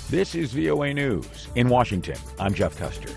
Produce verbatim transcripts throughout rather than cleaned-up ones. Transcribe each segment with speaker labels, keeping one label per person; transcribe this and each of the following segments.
Speaker 1: This is V O A News. In Washington, I'm Jeff Custer.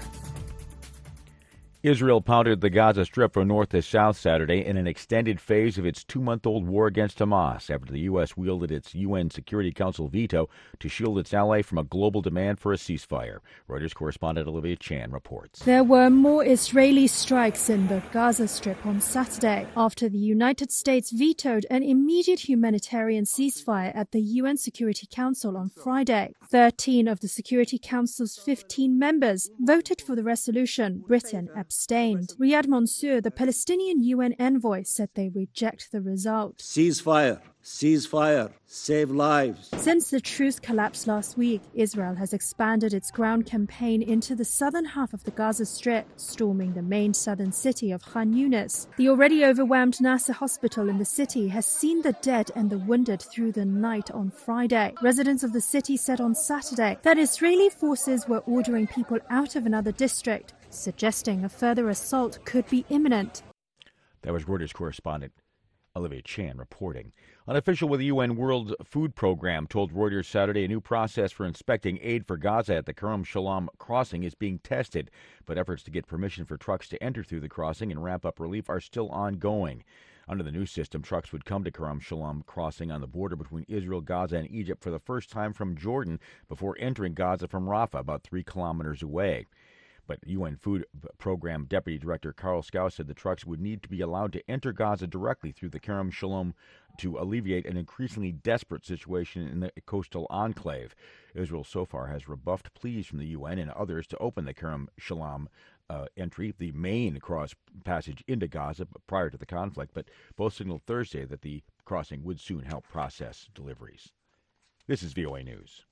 Speaker 1: Israel pounded the Gaza Strip from north to south Saturday in an extended phase of its two-month-old war against Hamas after the U S wielded its U N Security Council veto to shield its ally from a global demand for a ceasefire. Reuters correspondent Olivia Chan reports.
Speaker 2: There were more Israeli strikes in the Gaza Strip on Saturday after the United States vetoed an immediate humanitarian ceasefire at the U N Security Council on Friday. Thirteen of the Security Council's fifteen members voted for the resolution. Britain abstained. Abstained. Riyad Mansour, the Palestinian U N envoy, said they reject the result.
Speaker 3: Ceasefire, ceasefire, save lives.
Speaker 2: Since the truce collapsed last week, Israel has expanded its ground campaign into the southern half of the Gaza Strip, storming the main southern city of Khan Yunis. The already overwhelmed Nasser hospital in the city has seen the dead and the wounded through the night on Friday. Residents of the city said on Saturday that Israeli forces were ordering people out of another district, suggesting a further assault could be imminent.
Speaker 1: That was Reuters correspondent Olivia Chan reporting. An official with the U N World Food Program told Reuters Saturday a new process for inspecting aid for Gaza at the Kerem Shalom crossing is being tested, but efforts to get permission for trucks to enter through the crossing and ramp up relief are still ongoing. Under the new system, trucks would come to Kerem Shalom crossing on the border between Israel, Gaza, and Egypt for the first time from Jordan before entering Gaza from Rafah, about three kilometers away. But U N Food Program Deputy Director Carl Scow said the trucks would need to be allowed to enter Gaza directly through the Kerem Shalom to alleviate an increasingly desperate situation in the coastal enclave. Israel so far has rebuffed pleas from the U N and others to open the Kerem Shalom uh, entry, the main cross passage into Gaza prior to the conflict, but both signaled Thursday that the crossing would soon help process deliveries. This is V O A News.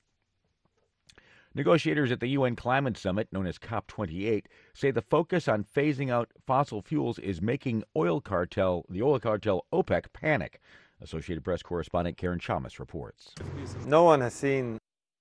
Speaker 1: Negotiators at the U N Climate Summit, known as COP twenty-eight, say the focus on phasing out fossil fuels is making oil cartel, the oil cartel OPEC panic. Associated Press correspondent Karen Chamas reports.
Speaker 4: No one has seen.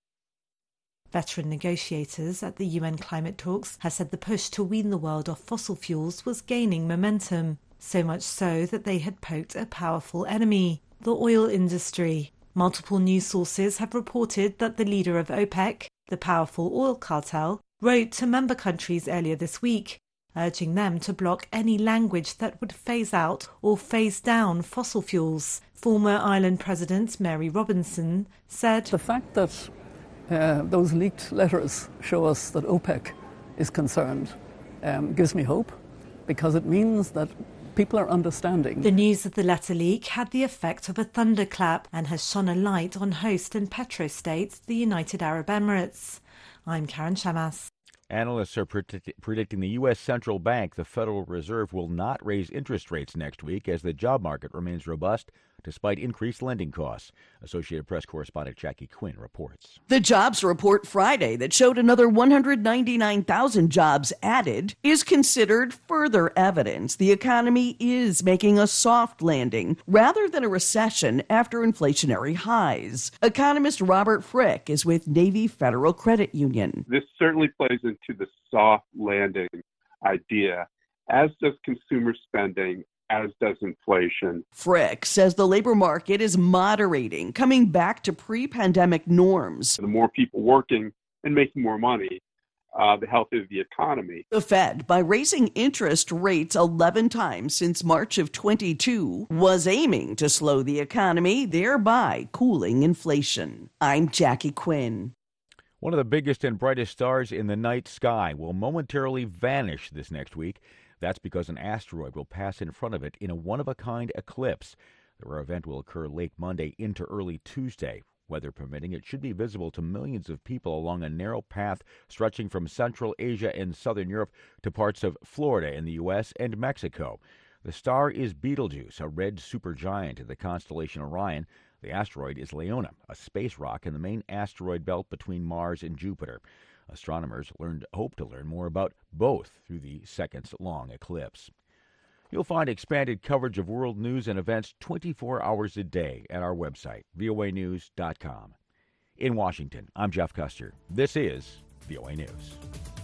Speaker 5: Veteran negotiators at the U N climate talks have said the push to wean the world off fossil fuels was gaining momentum, so much so that they had poked a powerful enemy, the oil industry. Multiple news sources have reported that the leader of OPEC, the powerful oil cartel, wrote to member countries earlier this week, urging them to block any language that would phase out or phase down fossil fuels. Former Ireland President Mary Robinson said,
Speaker 6: "The fact that uh, those leaked letters show us that OPEC is concerned um, gives me hope, because it means that people are understanding."
Speaker 5: The news of the letter leak had the effect of a thunderclap and has shone a light on host and petrostate, the United Arab Emirates. I'm Karen Chamas.
Speaker 1: Analysts are predict- predicting the U S Central Bank, the Federal Reserve, will not raise interest rates next week as the job market remains robust despite increased lending costs. Associated Press correspondent Jackie Quinn reports.
Speaker 7: The jobs report Friday that showed another one hundred ninety-nine thousand jobs added is considered further evidence the economy is making a soft landing rather than a recession after inflationary highs. Economist Robert Frick is with Navy Federal Credit Union.
Speaker 8: This certainly plays into the soft landing idea, as does consumer spending, as does inflation.
Speaker 7: Frick says the labor market is moderating, coming back to pre-pandemic norms.
Speaker 8: The more people working and making more money, uh, the healthier the economy.
Speaker 7: The Fed, by raising interest rates eleven times since March of twenty-two, was aiming to slow the economy, thereby cooling inflation. I'm Jackie Quinn.
Speaker 1: One of the biggest and brightest stars in the night sky will momentarily vanish this next week. That's because an asteroid will pass in front of it in a one-of-a-kind eclipse. The rare event will occur late Monday into early Tuesday. Weather permitting, it should be visible to millions of people along a narrow path stretching from Central Asia and Southern Europe to parts of Florida in the U S and Mexico. The star is Betelgeuse, a red supergiant in the constellation Orion. The asteroid is Leona, a space rock in the main asteroid belt between Mars and Jupiter. Astronomers learned, hope to learn more about both through the seconds-long eclipse. You'll find expanded coverage of world news and events twenty-four hours a day at our website, V O A news dot com. In Washington, I'm Jeff Custer. This is V O A News.